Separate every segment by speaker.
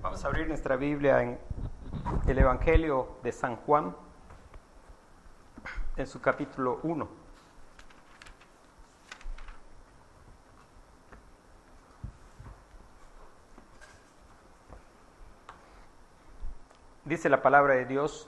Speaker 1: Vamos a abrir nuestra Biblia en el Evangelio de San Juan, en su capítulo 1. Dice la palabra de Dios: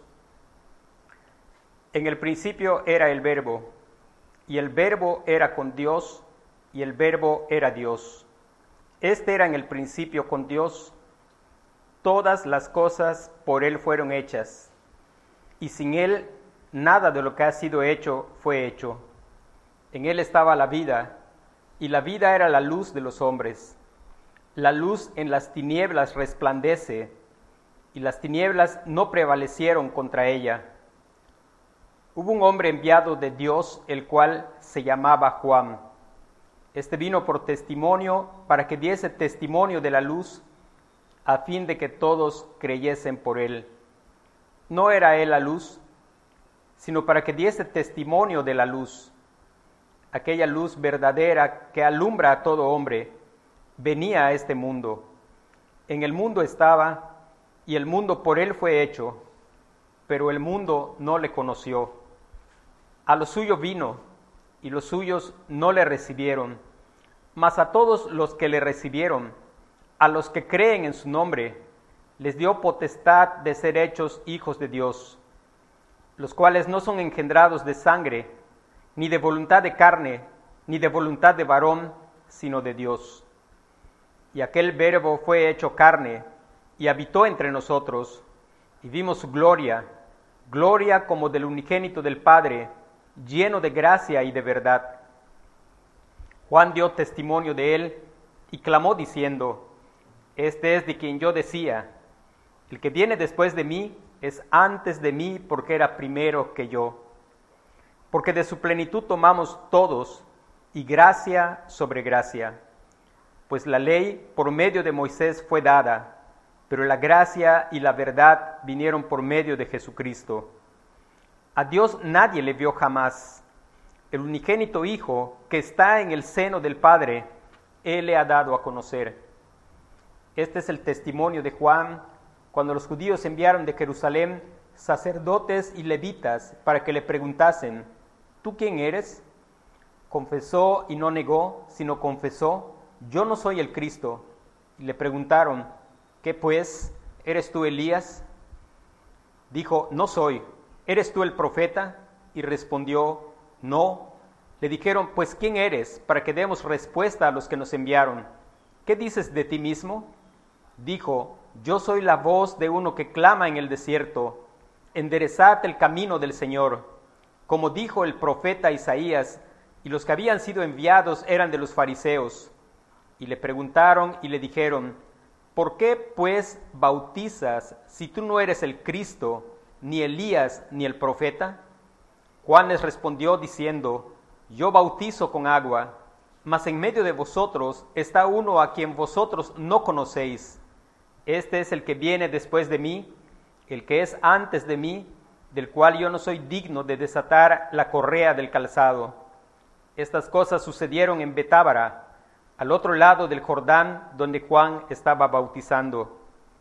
Speaker 1: en el principio era el Verbo, y el Verbo era con Dios, y el Verbo era Dios. Este era en el principio con Dios. Todas las cosas por Él fueron hechas, y sin Él nada de lo que ha sido hecho fue hecho. En Él estaba la vida, y la vida era la luz de los hombres. La luz en las tinieblas resplandece, y las tinieblas no prevalecieron contra ella. Hubo un hombre enviado de Dios, el cual se llamaba Juan. Este vino por testimonio, para que diese testimonio de la luz, a fin de que todos creyesen por él. No era él la luz, sino para que diese testimonio de la luz. Aquella luz verdadera que alumbra a todo hombre, venía a este mundo. En el mundo estaba, y el mundo por él fue hecho, pero el mundo no le conoció. A lo suyo vino, y los suyos no le recibieron. Mas a todos los que le recibieron, a los que creen en su nombre, les dio potestad de ser hechos hijos de Dios, los cuales no son engendrados de sangre, ni de voluntad de carne, ni de voluntad de varón, sino de Dios. Y aquel Verbo fue hecho carne, y habitó entre nosotros, y vimos su gloria, gloria como del unigénito del Padre, lleno de gracia y de verdad. Juan dio testimonio de él, y clamó diciendo: este es de quien yo decía, el que viene después de mí es antes de mí, porque era primero que yo. Porque de su plenitud tomamos todos, y gracia sobre gracia. Pues la ley por medio de Moisés fue dada, pero la gracia y la verdad vinieron por medio de Jesucristo. A Dios nadie le vio jamás. El unigénito Hijo, que está en el seno del Padre, Él le ha dado a conocer. Este es el testimonio de Juan, cuando los judíos enviaron de Jerusalén sacerdotes y levitas para que le preguntasen: ¿tú quién eres? Confesó y no negó, sino confesó: yo no soy el Cristo. Y le preguntaron: ¿qué pues? ¿Eres tú Elías? Dijo: no soy. ¿Eres tú el profeta? Y respondió: no. Le dijeron: pues ¿quién eres? Para que demos respuesta a los que nos enviaron. ¿Qué dices de ti mismo? Dijo: yo soy la voz de uno que clama en el desierto: enderezad el camino del Señor. Como dijo el profeta Isaías, y los que habían sido enviados eran de los fariseos. Y le preguntaron y le dijeron: ¿por qué pues bautizas si tú no eres el Cristo, ni Elías, ni el profeta? Juan les respondió diciendo: yo bautizo con agua, mas en medio de vosotros está uno a quien vosotros no conocéis. Este es el que viene después de mí, el que es antes de mí, del cual yo no soy digno de desatar la correa del calzado. Estas cosas sucedieron en Betábara, al otro lado del Jordán, donde Juan estaba bautizando.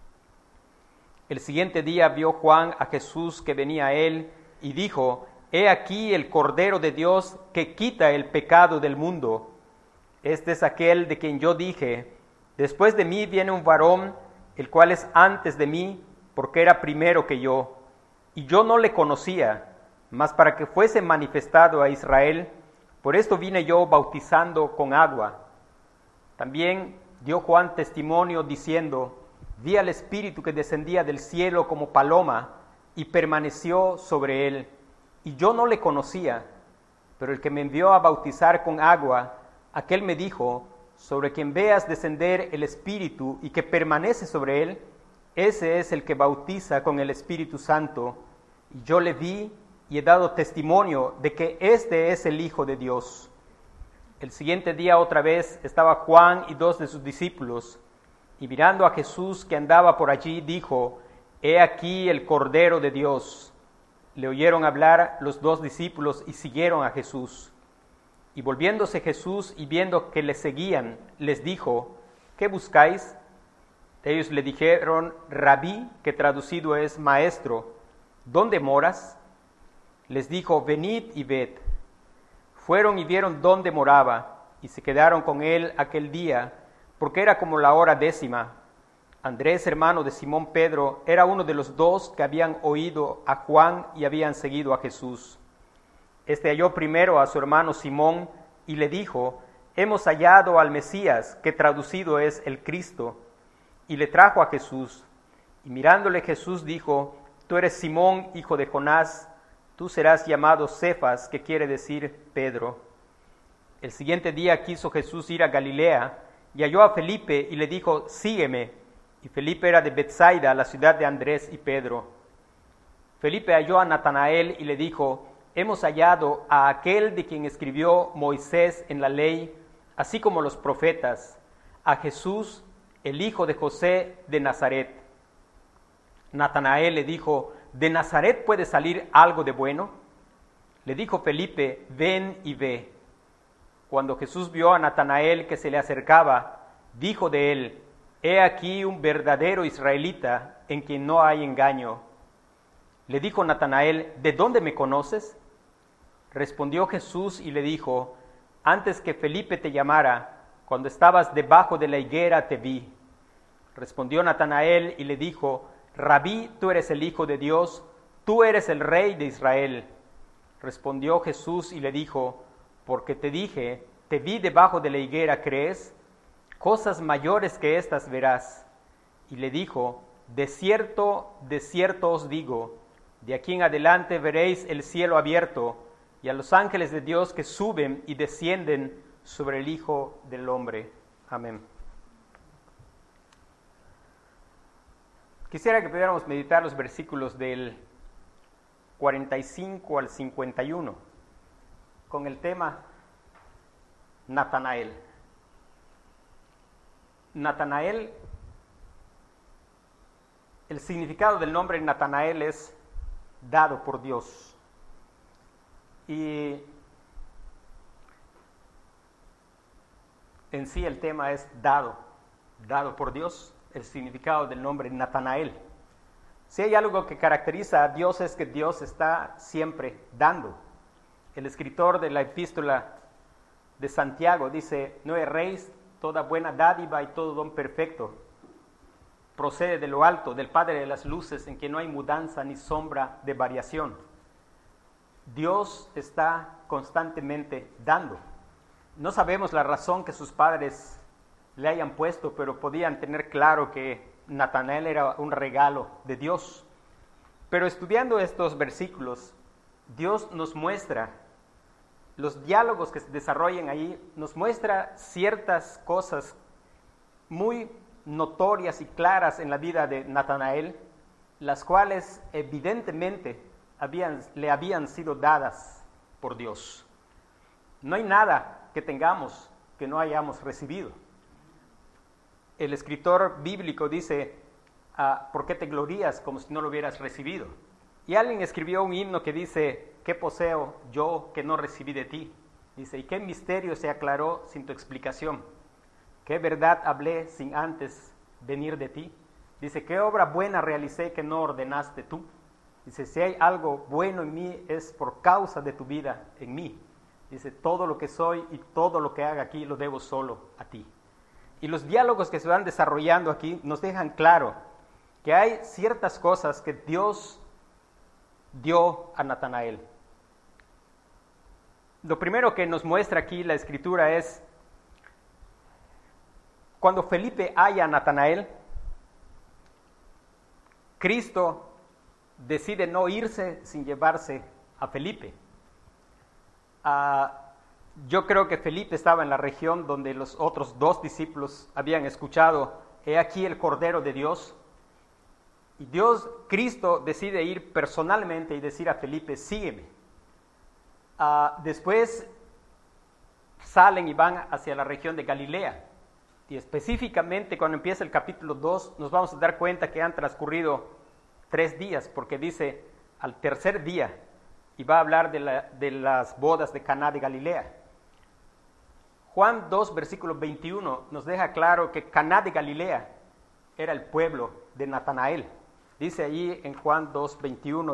Speaker 1: El siguiente día vio Juan a Jesús que venía a él, y dijo: he aquí el Cordero de Dios que quita el pecado del mundo. Este es aquel de quien yo dije: después de mí viene un varón, el cual es antes de mí, porque era primero que yo. Y yo no le conocía, mas para que fuese manifestado a Israel, por esto vine yo bautizando con agua. También dio Juan testimonio diciendo: vi al Espíritu que descendía del cielo como paloma, y permaneció sobre él. Y yo no le conocía, pero el que me envió a bautizar con agua, aquel me dijo: sobre quien veas descender el Espíritu y que permanece sobre él, ese es el que bautiza con el Espíritu Santo. Y yo le vi y he dado testimonio de que este es el Hijo de Dios. El siguiente día otra vez estaba Juan y 2 de sus discípulos, y mirando a Jesús que andaba por allí, dijo: he aquí el Cordero de Dios. Le oyeron hablar los 2 discípulos y siguieron a Jesús. Y volviéndose Jesús y viendo que le seguían, les dijo: ¿qué buscáis? Ellos le dijeron, Rabí, que traducido es maestro, ¿dónde moras? Les dijo, venid y ved. Fueron y vieron dónde moraba, y se quedaron con él aquel día, porque era como la hora 10. Andrés, hermano de Simón Pedro, era uno de los dos que habían oído a Juan y habían seguido a Jesús. Este halló primero a su hermano Simón y le dijo, hemos hallado al Mesías, que traducido es el Cristo, y le trajo a Jesús. Y mirándole Jesús dijo, tú eres Simón, hijo de Jonás, tú serás llamado Cefas, que quiere decir Pedro. El siguiente día quiso Jesús ir a Galilea, y halló a Felipe y le dijo, sígueme. Y Felipe era de Betsaida, la ciudad de Andrés y Pedro. Felipe halló a Natanael y le dijo, hemos hallado a aquel de quien escribió Moisés en la ley, así como los profetas, a Jesús, el hijo de José de Nazaret. Natanael le dijo, ¿de Nazaret puede salir algo de bueno? Le dijo Felipe, ven y ve. Cuando Jesús vio a Natanael que se le acercaba, dijo de él, he aquí un verdadero israelita en quien no hay engaño. Le dijo Natanael, ¿de dónde me conoces? Respondió Jesús y le dijo, antes que Felipe te llamara, cuando estabas debajo de la higuera te vi. Respondió Natanael y le dijo, Rabí, tú eres el Hijo de Dios, tú eres el Rey de Israel. Respondió Jesús y le dijo, porque te dije, te vi debajo de la higuera, ¿crees? Cosas mayores que estas verás. Y le dijo, de cierto os digo, de aquí en adelante veréis el cielo abierto y a los ángeles de Dios que suben y descienden sobre el Hijo del Hombre. Amén. Quisiera que pudiéramos meditar los versículos del 45 al 51 con el tema Natanael. Natanael, el significado del nombre Natanael es dado por Dios. Y en sí el tema es dado por Dios, el significado del nombre Natanael. Si hay algo que caracteriza a Dios es que Dios está siempre dando. El escritor de la epístola de Santiago dice, no erréis, toda buena dádiva y todo don perfecto procede de lo alto, del Padre de las luces, en que no hay mudanza ni sombra de variación. Dios está constantemente dando. No sabemos la razón que sus padres le hayan puesto, pero podían tener claro que Natanael era un regalo de Dios. Pero estudiando estos versículos, Dios nos muestra, los diálogos que se desarrollan ahí, nos muestra ciertas cosas muy notorias y claras en la vida de Natanael, las cuales evidentemente le habían sido dadas por Dios. No hay nada que tengamos que no hayamos recibido. El escritor bíblico dice, ¿por qué te glorías como si no lo hubieras recibido? Y alguien escribió un himno que dice, ¿qué poseo yo que no recibí de ti? Dice, ¿y qué misterio se aclaró sin tu explicación? ¿Qué verdad hablé sin antes venir de ti? Dice, ¿qué obra buena realicé que no ordenaste tú? Dice, si hay algo bueno en mí es por causa de tu vida en mí. Dice, todo lo que soy y todo lo que haga aquí lo debo solo a ti. Y los diálogos que se van desarrollando aquí nos dejan claro que hay ciertas cosas que Dios dio a Natanael. Lo primero que nos muestra aquí la Escritura es cuando Felipe halla a Natanael, Cristo decide no irse sin llevarse a Felipe. Yo creo que Felipe estaba en la región donde los otros dos discípulos habían escuchado, he aquí el Cordero de Dios. Y Cristo decide ir personalmente y decir a Felipe, sígueme. Después salen y van hacia la región de Galilea. Y específicamente cuando empieza el capítulo 2 nos vamos a dar cuenta que han transcurrido 3 días, porque dice al tercer día, y va a hablar de las bodas de Caná de Galilea. Juan 2, versículo 21 nos deja claro que Caná de Galilea era el pueblo de Natanael. Dice allí en Juan 2:21,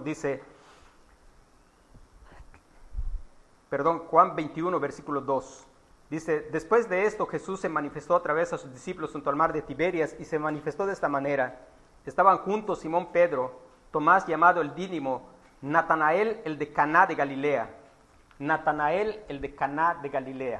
Speaker 1: Juan 21, versículo 2. Dice, después de esto Jesús se manifestó otra vez a sus discípulos junto al mar de Tiberias y se manifestó de esta manera. Estaban juntos Simón Pedro, Tomás llamado el Dídimo, Natanael el de Caná de Galilea. Natanael el de Caná de Galilea.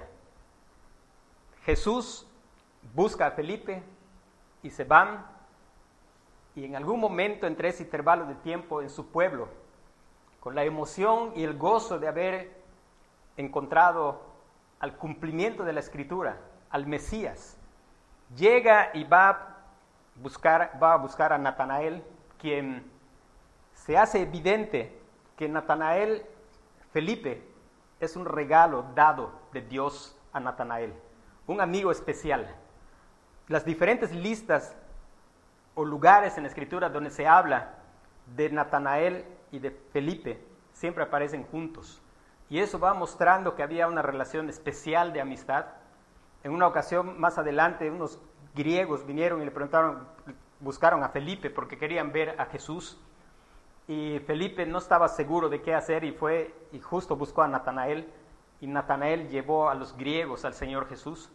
Speaker 1: Jesús busca a Felipe y se van, y en algún momento entre ese intervalo de tiempo en su pueblo, con la emoción y el gozo de haber encontrado al cumplimiento de la Escritura, al Mesías, llega y va a buscar a Natanael, quien se hace evidente que Natanael, Felipe, es un regalo dado de Dios a Natanael, un amigo especial. Las diferentes listas o lugares en la Escritura donde se habla de Natanael y de Felipe siempre aparecen juntos. Y eso va mostrando que había una relación especial de amistad. En una ocasión más adelante, unos griegos vinieron y le buscaron a Felipe porque querían ver a Jesús. Y Felipe no estaba seguro de qué hacer y fue y justo buscó a Natanael. Y Natanael llevó a los griegos al Señor Jesús.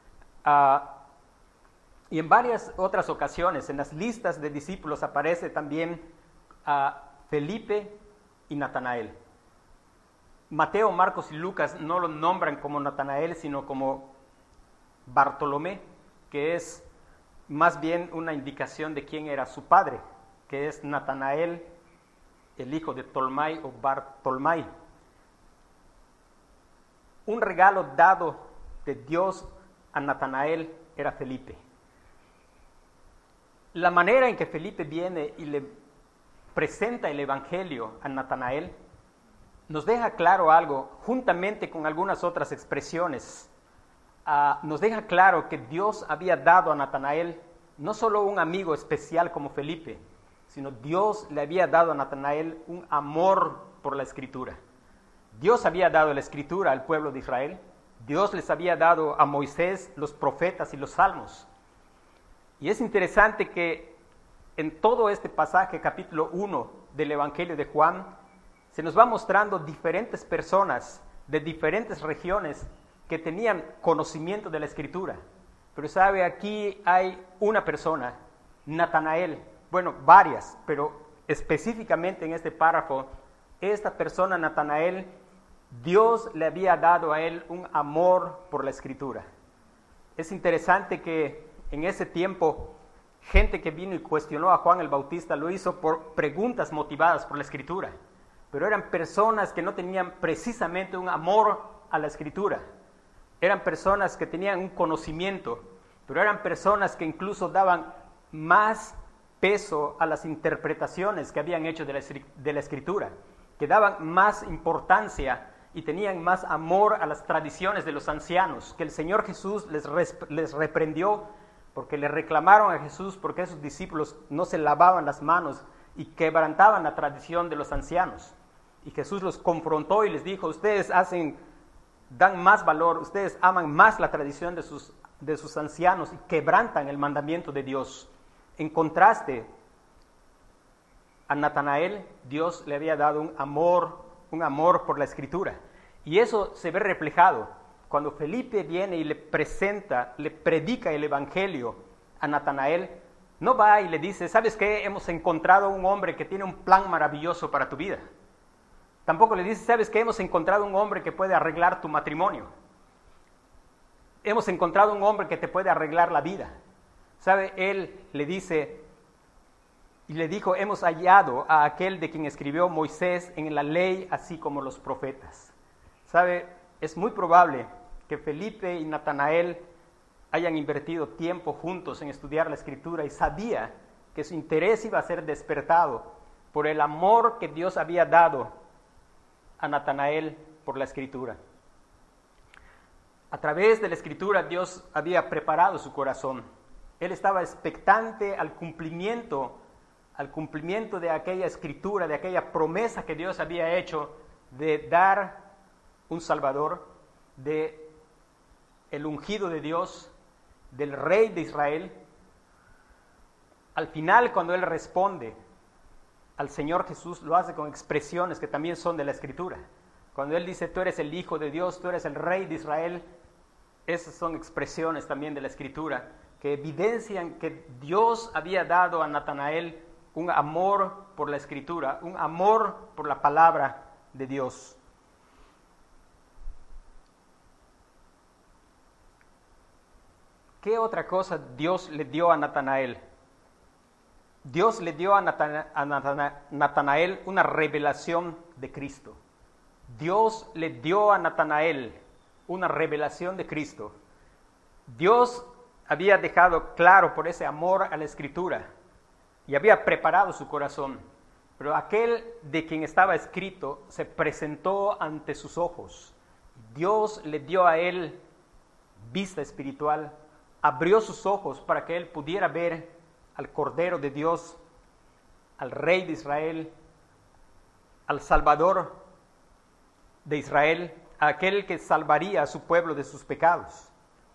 Speaker 1: Y en varias otras ocasiones, en las listas de discípulos aparece también Felipe y Natanael. Mateo, Marcos y Lucas no lo nombran como Natanael, sino como Bartolomé, que es más bien una indicación de quién era su padre, que es Natanael, el hijo de Tolmai o Bartolmai. Un regalo dado de Dios a Natanael era Felipe. La manera en que Felipe viene y le presenta el Evangelio a Natanael nos deja claro algo, juntamente con algunas otras expresiones. Nos deja claro que Dios había dado a Natanael no solo un amigo especial como Felipe, sino Dios le había dado a Natanael un amor por la Escritura. Dios había dado la Escritura al pueblo de Israel. Dios les había dado a Moisés los profetas y los salmos. Y es interesante que en todo este pasaje, capítulo 1 del Evangelio de Juan, se nos va mostrando diferentes personas de diferentes regiones que tenían conocimiento de la Escritura. Pero sabe, aquí hay una persona, Natanael, bueno, varias, pero específicamente en este párrafo, esta persona, Natanael, Dios le había dado a él un amor por la Escritura. Es interesante que en ese tiempo, gente que vino y cuestionó a Juan el Bautista lo hizo por preguntas motivadas por la Escritura. Pero eran personas que no tenían precisamente un amor a la Escritura. Eran personas que tenían un conocimiento, pero eran personas que incluso daban más peso a las interpretaciones que habían hecho de la Escritura, que daban más importancia y tenían más amor a las tradiciones de los ancianos, que el Señor Jesús les reprendió porque le reclamaron a Jesús porque esos discípulos no se lavaban las manos y quebrantaban la tradición de los ancianos. Y Jesús los confrontó y les dijo, ustedes dan más valor, ustedes aman más la tradición de sus ancianos y quebrantan el mandamiento de Dios. En contraste, a Natanael Dios le había dado un amor por la Escritura. Y eso se ve reflejado cuando Felipe viene y le predica el Evangelio a Natanael. No va y le dice, ¿sabes qué? Hemos encontrado un hombre que tiene un plan maravilloso para tu vida. Tampoco le dice, ¿sabes qué? Hemos encontrado un hombre que puede arreglar tu matrimonio. Hemos encontrado un hombre que te puede arreglar la vida. ¿Sabe? Él le dice y le dijo, hemos hallado a aquel de quien escribió Moisés en la ley, así como los profetas. ¿Sabe? Es muy probable que Felipe y Natanael hayan invertido tiempo juntos en estudiar la Escritura y sabía que su interés iba a ser despertado por el amor que Dios había dado a Natanael por la Escritura. A través de la Escritura Dios había preparado su corazón. Él estaba expectante al cumplimiento de aquella Escritura, de aquella promesa que Dios había hecho de dar un Salvador, de el ungido de Dios, del Rey de Israel. al final, cuando él responde al Señor Jesús, lo hace con expresiones que también son de la Escritura. Cuando él dice, tú eres el Hijo de Dios, tú eres el Rey de Israel, esas son expresiones también de la Escritura que evidencian que Dios había dado a Natanael un amor por la Escritura, un amor por la palabra de Dios. ¿Qué otra cosa Dios le dio a Natanael? Dios le dio a Natanael una revelación de Cristo. Dios le dio a Natanael una revelación de Cristo. Dios había dejado claro por ese amor a la Escritura y había preparado su corazón, pero aquel de quien estaba escrito se presentó ante sus ojos. Dios le dio a él vista espiritual, abrió sus ojos para que él pudiera ver al Cordero de Dios, al Rey de Israel, al Salvador de Israel, a aquel que salvaría a su pueblo de sus pecados,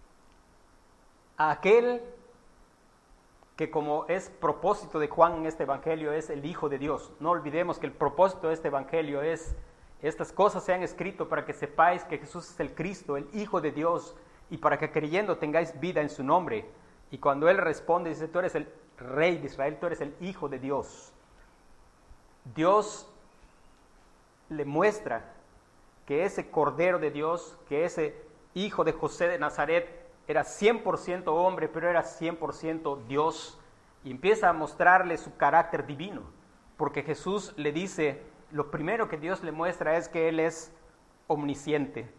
Speaker 1: a aquel que, como es propósito de Juan en este evangelio, es el Hijo de Dios. No olvidemos que el propósito de este evangelio es: estas cosas se han escrito para que sepáis que Jesús es el Cristo, el Hijo de Dios, y para que creyendo tengáis vida en su nombre. Y cuando él responde, dice, tú eres el Rey de Israel, tú eres el Hijo de Dios. Dios le muestra que ese Cordero de Dios, que ese hijo de José de Nazaret, era 100% hombre, pero era 100% Dios. Y empieza a mostrarle su carácter divino, porque Jesús le dice, lo primero que Dios le muestra es que Él es omnisciente.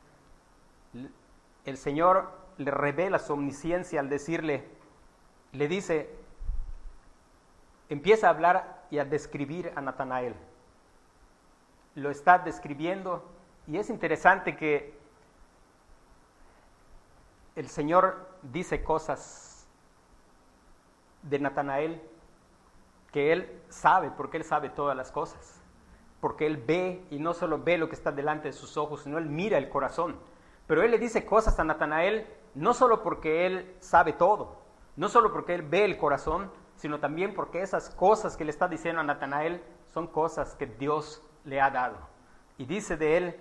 Speaker 1: El Señor le revela su omnisciencia al decirle, le dice, empieza a hablar y a describir a Natanael. Lo está describiendo y es interesante que el Señor dice cosas de Natanael que Él sabe, porque Él sabe todas las cosas, porque Él ve y no solo ve lo que está delante de sus ojos, sino Él mira el corazón. Pero Él le dice cosas a Natanael no solo porque Él sabe todo, no solo porque Él ve el corazón, sino también porque esas cosas que le está diciendo a Natanael son cosas que Dios le ha dado. Y dice de él,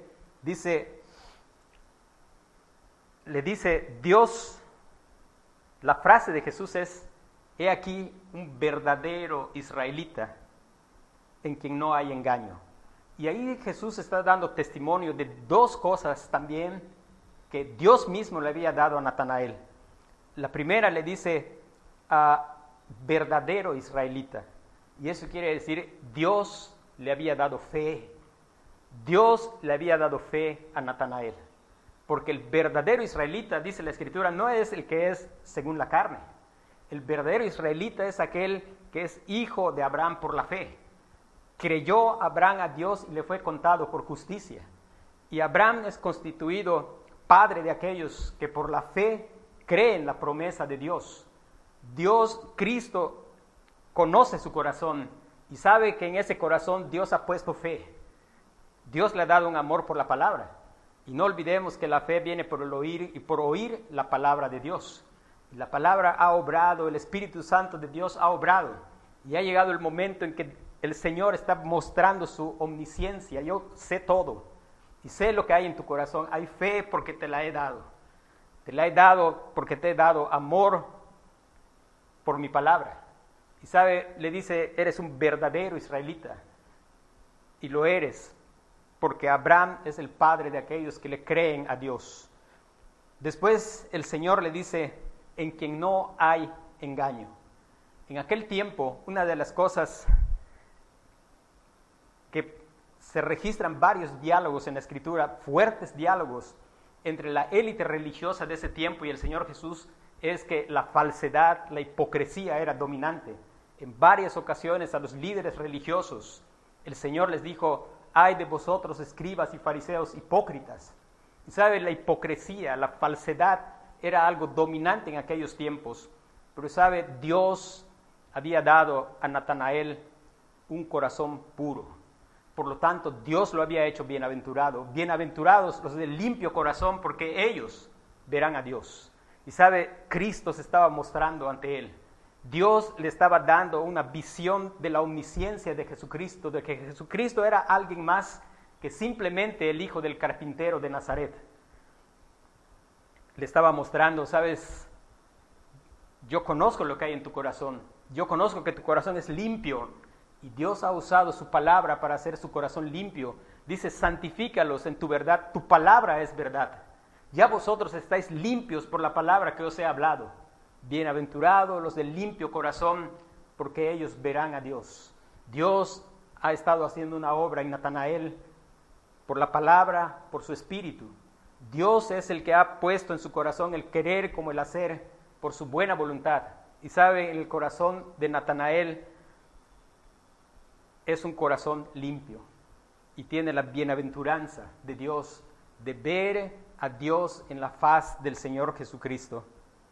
Speaker 1: le dice Dios, la frase de Jesús es, he aquí un verdadero israelita en quien no hay engaño. Y ahí Jesús está dando testimonio de dos cosas también que Dios mismo le había dado a Natanael. La primera le dice verdadero israelita, y eso quiere decir Dios le había dado fe. Dios le había dado fe a Natanael, porque el verdadero israelita, dice la Escritura, no es el que es según la carne. El verdadero israelita es aquel que es hijo de Abraham por la fe. Creyó Abraham a Dios y le fue contado por justicia. Y Abraham es constituido padre de aquellos que por la fe creen la promesa de Dios. Dios, Cristo, conoce su corazón y sabe que en ese corazón Dios ha puesto fe. Dios le ha dado un amor por la palabra. Y no olvidemos que la fe viene por el oír y por oír la palabra de Dios. Y la palabra ha obrado, el Espíritu Santo de Dios ha obrado. Y ha llegado el momento en que el Señor está mostrando su omnisciencia. Yo sé todo y sé lo que hay en tu corazón. Hay fe porque te la he dado. Te la he dado porque te he dado amor por mi palabra. Y sabe, le dice, eres un verdadero israelita. Y lo eres porque Abraham es el padre de aquellos que le creen a Dios. Después el Señor le dice, en quien no hay engaño. En aquel tiempo, una de las cosas que se registran varios diálogos en la Escritura, fuertes diálogos entre la élite religiosa de ese tiempo y el Señor Jesús, es que la falsedad, la hipocresía era dominante. En varias ocasiones a los líderes religiosos, el Señor les dijo, ay de vosotros, escribas y fariseos hipócritas. Y sabe, la hipocresía, la falsedad era algo dominante en aquellos tiempos. Pero sabe, Dios había dado a Natanael un corazón puro. Por lo tanto, Dios lo había hecho bienaventurado. Bienaventurados los de limpio corazón, porque ellos verán a Dios. Y sabe, Cristo se estaba mostrando ante él. Dios le estaba dando una visión de la omnisciencia de Jesucristo, de que Jesucristo era alguien más que simplemente el hijo del carpintero de Nazaret. Le estaba mostrando, sabes, yo conozco lo que hay en tu corazón, yo conozco que tu corazón es limpio, y Dios ha usado su palabra para hacer su corazón limpio. Dice, santifícalos en tu verdad, tu palabra es verdad. Ya vosotros estáis limpios por la palabra que os he hablado. Bienaventurados los del limpio corazón, porque ellos verán a Dios. Dios ha estado haciendo una obra en Natanael por la palabra, por su espíritu. Dios es el que ha puesto en su corazón el querer como el hacer por su buena voluntad. Y sabe, en el corazón de Natanael es un corazón limpio y tiene la bienaventuranza de Dios, de ver a Dios en la faz del Señor Jesucristo.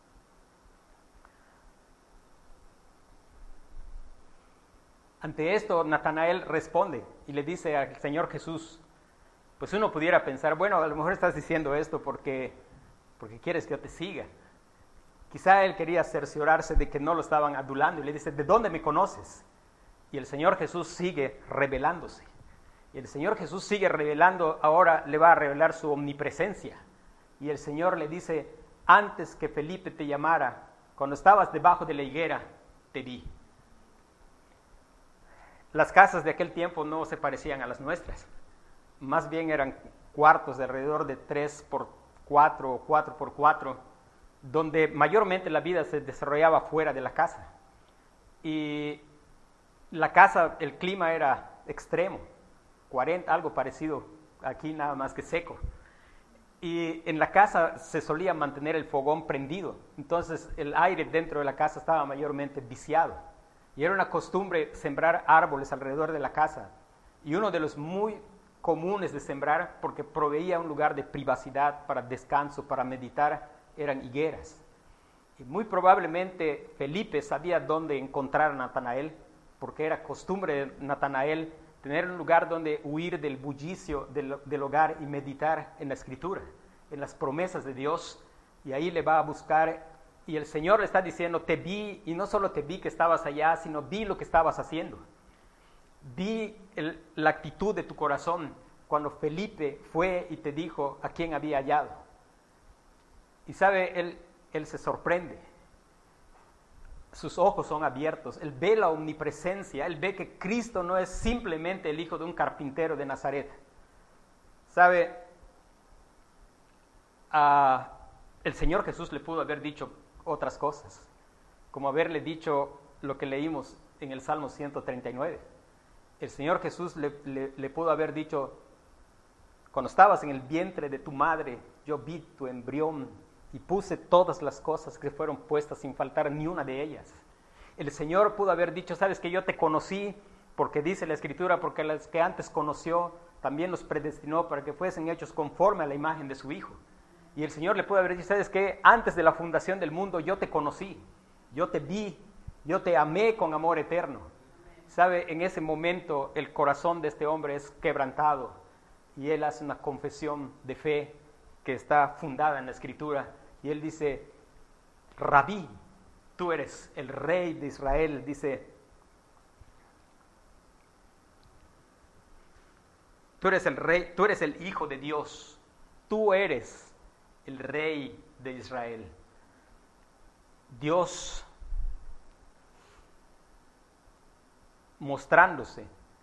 Speaker 1: Ante esto, Natanael responde y le dice al Señor Jesús, pues uno pudiera pensar, bueno, a lo mejor estás diciendo esto porque quieres que yo te siga. Quizá él quería cerciorarse de que no lo estaban adulando y le dice, ¿de dónde me conoces? Y el Señor Jesús sigue revelándose. Y el Señor Jesús sigue revelando, ahora le va a revelar su omnipresencia. Y el Señor le dice, antes que Felipe te llamara, cuando estabas debajo de la higuera, te vi. Las casas de aquel tiempo no se parecían a las nuestras. Más bien eran cuartos de alrededor de 3x4 o 4x4, donde mayormente la vida se desarrollaba fuera de la casa. Y la casa, el clima era extremo, 40, algo parecido aquí, nada más que seco. Y en la casa se solía mantener el fogón prendido, entonces el aire dentro de la casa estaba mayormente viciado. Y era una costumbre sembrar árboles alrededor de la casa. Y uno de los muy comunes de sembrar, porque proveía un lugar de privacidad para descanso, para meditar, eran higueras. Y muy probablemente Felipe sabía dónde encontrar a Natanael, porque era costumbre de Natanael tener un lugar donde huir del bullicio del hogar y meditar en la Escritura, en las promesas de Dios, y ahí le va a buscar, y el Señor le está diciendo, te vi, y no solo te vi que estabas allá, sino vi lo que estabas haciendo. Vi la actitud de tu corazón cuando Felipe fue y te dijo a quién había hallado. Y sabe, él se sorprende. Sus ojos son abiertos, él ve la omnipresencia, él ve que Cristo no es simplemente el hijo de un carpintero de Nazaret. ¿Sabe? El Señor Jesús le pudo haber dicho otras cosas, como haberle dicho lo que leímos en el Salmo 139. El Señor Jesús le pudo haber dicho, cuando estabas en el vientre de tu madre, yo vi tu embrión y puse todas las cosas que fueron puestas sin faltar ni una de ellas. El Señor pudo haber dicho, sabes que yo te conocí, porque dice la Escritura, porque los que antes conoció, también los predestinó para que fuesen hechos conforme a la imagen de su Hijo. Y el Señor le pudo haber dicho, sabes que antes de la fundación del mundo yo te conocí, yo te vi, yo te amé con amor eterno. Sabe, en ese momento el corazón de este hombre es quebrantado y él hace una confesión de fe que está fundada en la Escritura, y él dice, Rabí, tú eres el rey de Israel, dice, tú eres el rey, tú eres el Hijo de Dios, tú eres el rey de Israel. Dios mostrándose,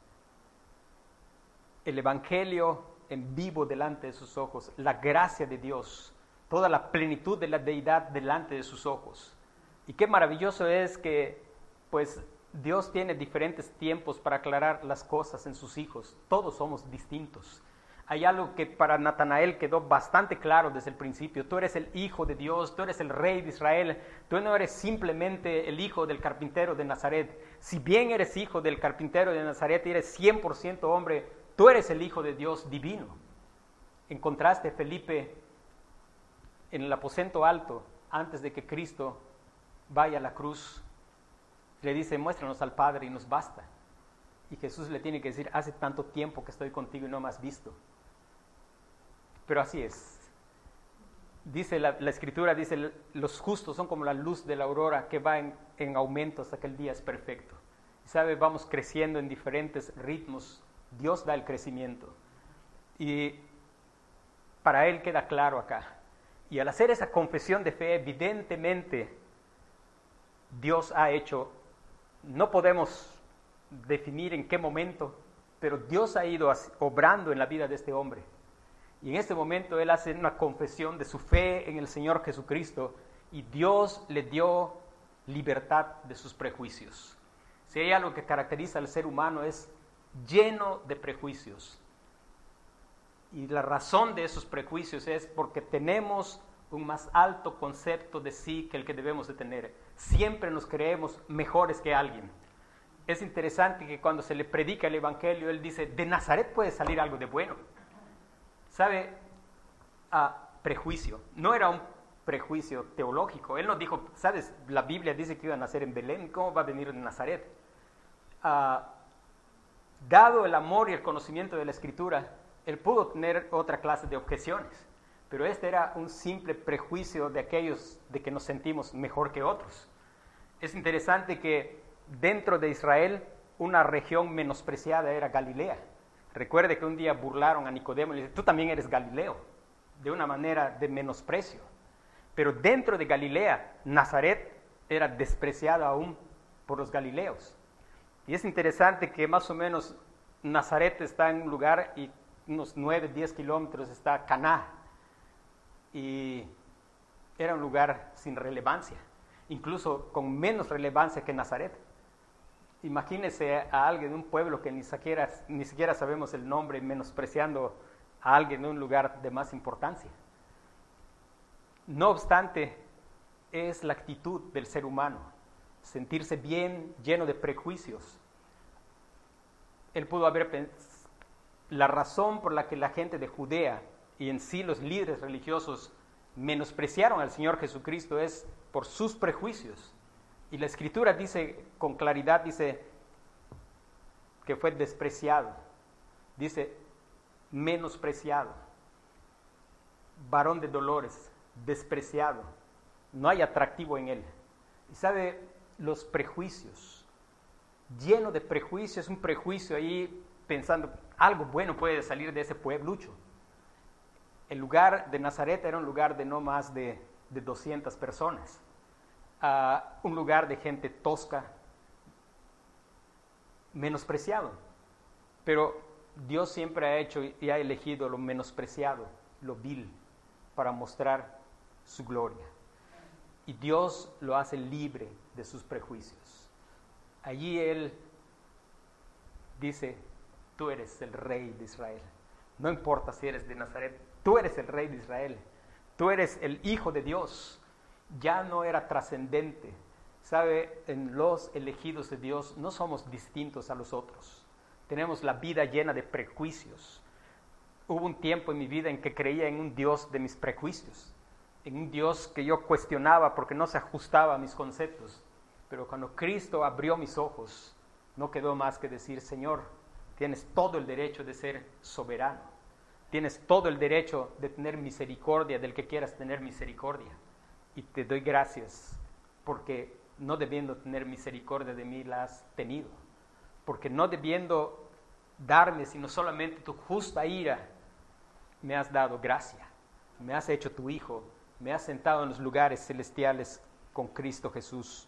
Speaker 1: el Evangelio en vivo delante de sus ojos, la gracia de Dios, toda la plenitud de la deidad delante de sus ojos. Y qué maravilloso es que, pues, Dios tiene diferentes tiempos para aclarar las cosas en sus hijos. Todos somos distintos. Hay algo que para Natanael quedó bastante claro desde el principio. Tú eres el Hijo de Dios, tú eres el Rey de Israel. Tú no eres simplemente el hijo del carpintero de Nazaret. Si bien eres hijo del carpintero de Nazaret y eres 100% hombre, tú eres el Hijo de Dios divino. Encontraste, Felipe, en el aposento alto, antes de que Cristo vaya a la cruz, le dice, muéstranos al Padre y nos basta. Y Jesús le tiene que decir, hace tanto tiempo que estoy contigo y no me has visto. Pero así es. Dice la Escritura, dice, los justos son como la luz de la aurora que va en aumento hasta que el día es perfecto. ¿Sabe? Vamos creciendo en diferentes ritmos. Dios da el crecimiento. Y para Él queda claro acá. Y al hacer esa confesión de fe, evidentemente, Dios ha hecho, no podemos definir en qué momento, pero Dios ha ido obrando en la vida de este hombre. Y en este momento él hace una confesión de su fe en el Señor Jesucristo y Dios le dio libertad de sus prejuicios. Si hay algo que caracteriza al ser humano es lleno de prejuicios. Y la razón de esos prejuicios es porque tenemos un más alto concepto de sí que el que debemos de tener. Siempre nos creemos mejores que alguien. Es interesante que cuando se le predica el Evangelio, él dice, de Nazaret puede salir algo de bueno. ¿Sabe? Prejuicio. No era un prejuicio teológico. Él nos dijo, ¿sabes? La Biblia dice que iba a nacer en Belén. ¿Cómo va a venir en Nazaret? Dado el amor y el conocimiento de la Escritura, él pudo tener otra clase de objeciones. Pero este era un simple prejuicio de aquellos de que nos sentimos mejor que otros. Es interesante que dentro de Israel, una región menospreciada era Galilea. Recuerde que un día burlaron a Nicodemo y le dijeron, tú también eres Galileo, de una manera de menosprecio. Pero dentro de Galilea, Nazaret era despreciada aún por los galileos. Y es interesante que más o menos Nazaret está en un lugar y unos 9, 10 kilómetros está Caná. Y era un lugar sin relevancia, incluso con menos relevancia que Nazaret. Imagínese a alguien de un pueblo que ni siquiera sabemos el nombre, menospreciando a alguien de un lugar de más importancia. No obstante, es la actitud del ser humano, sentirse bien, lleno de prejuicios. Él pudo haber la razón por la que la gente de Judea y en sí los líderes religiosos menospreciaron al Señor Jesucristo es por sus prejuicios. Y la Escritura dice con claridad, dice que fue despreciado, dice menospreciado, varón de dolores, despreciado, no hay atractivo en él. Y sabe, los prejuicios, lleno de prejuicios, un prejuicio ahí pensando, algo bueno puede salir de ese pueblucho. El lugar de Nazaret era un lugar de no más de 200 personas. Un lugar de gente tosca, menospreciado. Pero Dios siempre ha hecho y ha elegido lo menospreciado, lo vil, para mostrar su gloria. Y Dios lo hace libre de sus prejuicios. Allí Él dice, tú eres el rey de Israel. No importa si eres de Nazaret, tú eres el rey de Israel. Tú eres el Hijo de Dios. Ya no era trascendente. ¿Sabe? En los elegidos de Dios no somos distintos a los otros. Tenemos la vida llena de prejuicios. Hubo un tiempo en mi vida en que creía en un Dios de mis prejuicios, en un Dios que yo cuestionaba porque no se ajustaba a mis conceptos. Pero cuando Cristo abrió mis ojos, no quedó más que decir, Señor, tienes todo el derecho de ser soberano. Tienes todo el derecho de tener misericordia del que quieras tener misericordia. Y te doy gracias porque no debiendo tener misericordia de mí la has tenido. Porque no debiendo darme sino solamente tu justa ira, me has dado gracia. Me has hecho tu hijo. Me has sentado en los lugares celestiales con Cristo Jesús.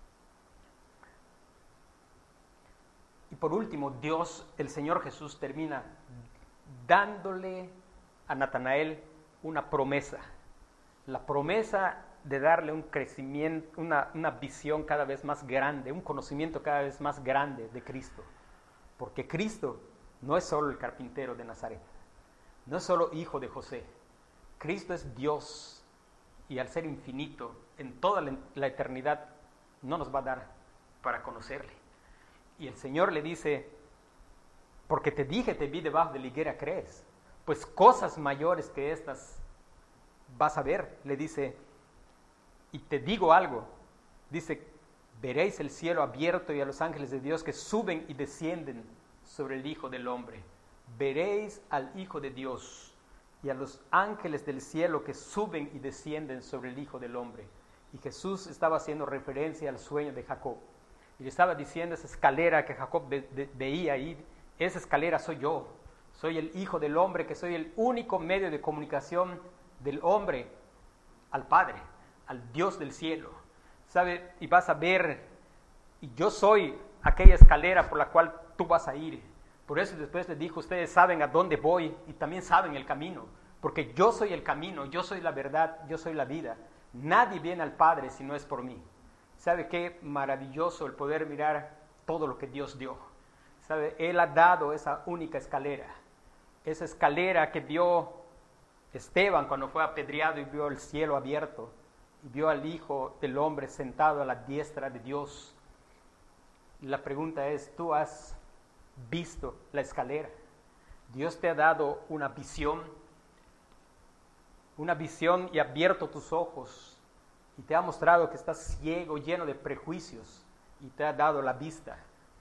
Speaker 1: Y por último, Dios, el Señor Jesús, termina dándole a Natanael una promesa. La promesa de darle un crecimiento, una visión cada vez más grande, un conocimiento cada vez más grande de Cristo. Porque Cristo no es solo el carpintero de Nazaret, no es solo hijo de José. Cristo es Dios y al ser infinito, en toda la eternidad, no nos va a dar para conocerle. Y el Señor le dice, porque te dije, te vi debajo de la higuera, ¿crees? Pues cosas mayores que estas vas a ver, le dice. Y te digo algo, dice, veréis el cielo abierto y a los ángeles de Dios que suben y descienden sobre el Hijo del Hombre. Veréis al Hijo de Dios y a los ángeles del cielo que suben y descienden sobre el Hijo del Hombre. Y Jesús estaba haciendo referencia al sueño de Jacob. Y le estaba diciendo esa escalera que Jacob veía ahí, esa escalera soy yo. Soy el Hijo del Hombre, que soy el único medio de comunicación del hombre al Padre, al Dios del cielo. ¿Sabe? Y vas a ver, y yo soy aquella escalera por la cual tú vas a ir. Por eso después les dijo, ustedes saben a dónde voy y también saben el camino, porque yo soy el camino, yo soy la verdad, yo soy la vida. Nadie viene al Padre si no es por mí. ¿Sabe qué maravilloso el poder mirar todo lo que Dios dio? ¿Sabe? Él ha dado esa única escalera, esa escalera que vio Esteban cuando fue apedreado y vio el cielo abierto y vio al Hijo del Hombre sentado a la diestra de Dios. Y la pregunta es, ¿tú has visto la escalera? Dios te ha dado una visión y ha abierto tus ojos y te ha mostrado que estás ciego, lleno de prejuicios, y te ha dado la vista.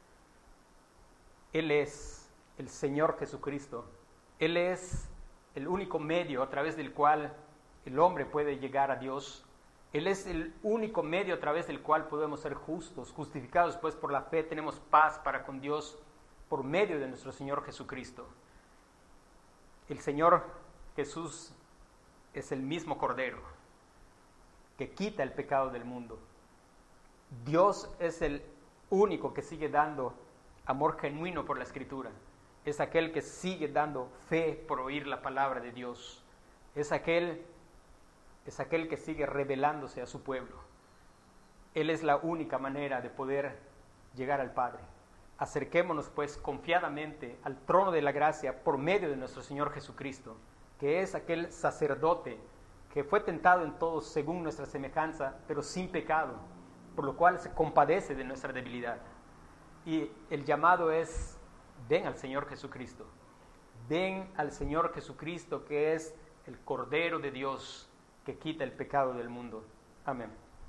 Speaker 1: Él es el Señor Jesucristo. Él es el único medio a través del cual el hombre puede llegar a Dios. Él es el único medio a través del cual podemos ser justos, justificados pues por la fe, tenemos paz para con Dios por medio de nuestro Señor Jesucristo. El Señor Jesús es el mismo Cordero que quita el pecado del mundo. Dios es el único que sigue dando amor genuino por la Escritura. Es aquel que sigue dando fe por oír la palabra de Dios. Es aquel que sigue revelándose a su pueblo. Él es la única manera de poder llegar al Padre. Acerquémonos pues confiadamente al trono de la gracia por medio de nuestro Señor Jesucristo, que es aquel sacerdote que fue tentado en todo según nuestra semejanza, pero sin pecado, por lo cual se compadece de nuestra debilidad. Y el llamado es, ven al Señor Jesucristo. Ven al Señor Jesucristo, que es el Cordero de Dios que quita el pecado del mundo. Amén.